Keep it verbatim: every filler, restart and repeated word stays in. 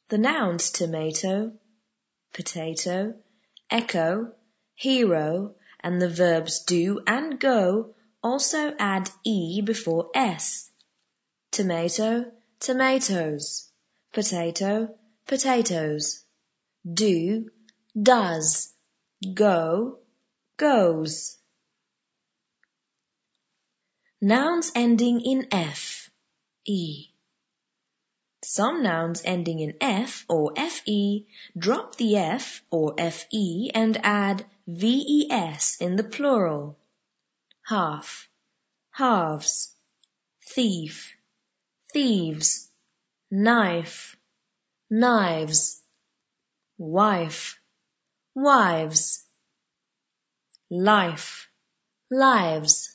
The nouns tomato, potato, echo, hero, and the verbs do and go also add E before S. Tomato, tomatoes. Potato, potatoes. Do, does. Go, goes. Nouns ending in F, E. Some nouns ending in F or Fe drop the F or Fe and add ves in the plural. Half, halves. Thief, thieves. Knife, knives. Wife, wives. Life, lives.